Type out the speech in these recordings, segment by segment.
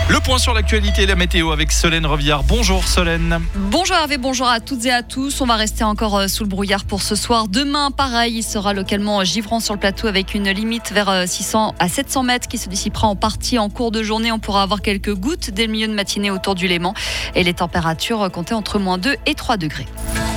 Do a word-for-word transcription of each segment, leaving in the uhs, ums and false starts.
Le point sur l'actualité et la météo avec Solène Reviard. Bonjour Solène. Bonjour Hervé, bonjour à toutes et à tous. On va rester encore sous le brouillard pour ce soir. Demain, pareil, il sera localement givrant sur le plateau avec une limite vers six cents à sept cents mètres qui se dissipera en partie en cours de journée. On pourra avoir quelques gouttes dès le milieu de matinée autour du Léman et les températures comptaient entre moins deux et trois degrés.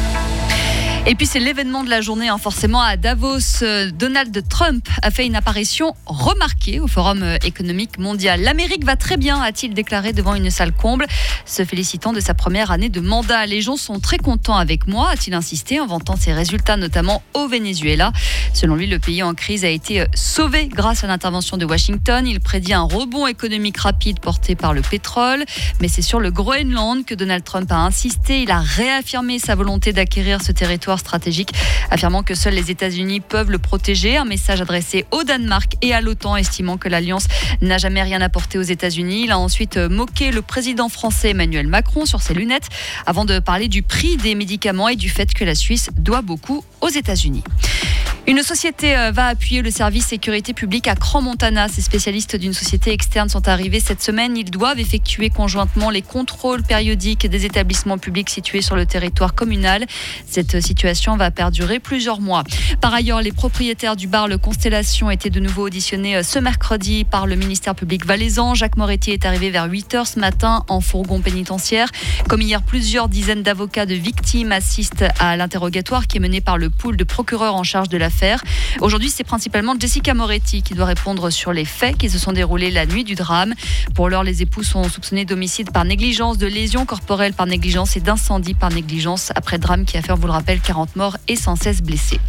Et puis c'est l'événement de la journée, hein, forcément à Davos. Donald Trump a fait une apparition remarquée au Forum économique mondial. L'Amérique va très bien, a-t-il déclaré devant une salle comble, se félicitant de sa première année de mandat. Les gens sont très contents avec moi, a-t-il insisté, en vantant ses résultats notamment au Venezuela. Selon lui, le pays en crise a été sauvé grâce à l'intervention de Washington. Il prédit un rebond économique rapide porté par le pétrole. Mais c'est sur le Groenland que Donald Trump a insisté. Il a réaffirmé sa volonté d'acquérir ce territoire stratégique, affirmant que seuls les États-Unis peuvent le protéger. Un message adressé au Danemark et à l'OTAN, estimant que l'Alliance n'a jamais rien apporté aux États-Unis. Il a ensuite moqué le président français Emmanuel Macron sur ses lunettes, avant de parler du prix des médicaments et du fait que la Suisse doit beaucoup aux États-Unis. Une société va appuyer le service sécurité publique à Crans-Montana. Ces spécialistes d'une société externe sont arrivés cette semaine. Ils doivent effectuer conjointement les contrôles périodiques des établissements publics situés sur le territoire communal. Cette situation va perdurer plusieurs mois. Par ailleurs, les propriétaires du bar Le Constellation étaient de nouveau auditionnés ce mercredi par le ministère public valaisan. Jacques Moretti est arrivé vers huit heures ce matin en fourgon pénitentiaire. Comme hier, plusieurs dizaines d'avocats de victimes assistent à l'interrogatoire qui est mené par le pool de procureurs en charge de l'affaire. Aujourd'hui, c'est principalement Jessica Moretti qui doit répondre sur les faits qui se sont déroulés la nuit du drame. Pour l'heure, les époux sont soupçonnés d'homicide par négligence, de lésions corporelles par négligence et d'incendie par négligence après le drame qui a fait, on vous le rappelle, quarante morts et cent seize blessés.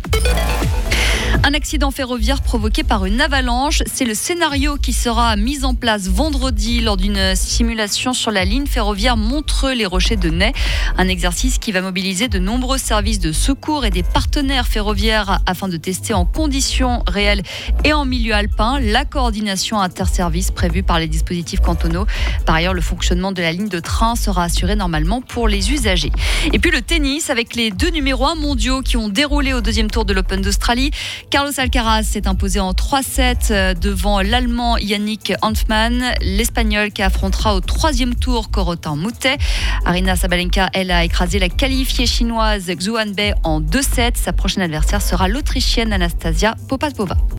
Un accident ferroviaire provoqué par une avalanche, c'est le scénario qui sera mis en place vendredi lors d'une simulation sur la ligne ferroviaire Montreux-les Rochers de Ney. Un exercice qui va mobiliser de nombreux services de secours et des partenaires ferroviaires afin de tester en conditions réelles et en milieu alpin la coordination interservice prévue par les dispositifs cantonaux. Par ailleurs, le fonctionnement de la ligne de train sera assuré normalement pour les usagers. Et puis le tennis avec les deux numéros un mondiaux qui ont déroulé au deuxième tour de l'Open d'Australie. Carlos Alcaraz s'est imposé en trois sept devant l'Allemand Yannick Hanfmann, l'Espagnol qui affrontera au troisième tour Corotin Moutet. Aryna Sabalenka, elle, a écrasé la qualifiée chinoise Xu Hanbei en deux sept. Sa prochaine adversaire sera l'Autrichienne Anastasia Popapova.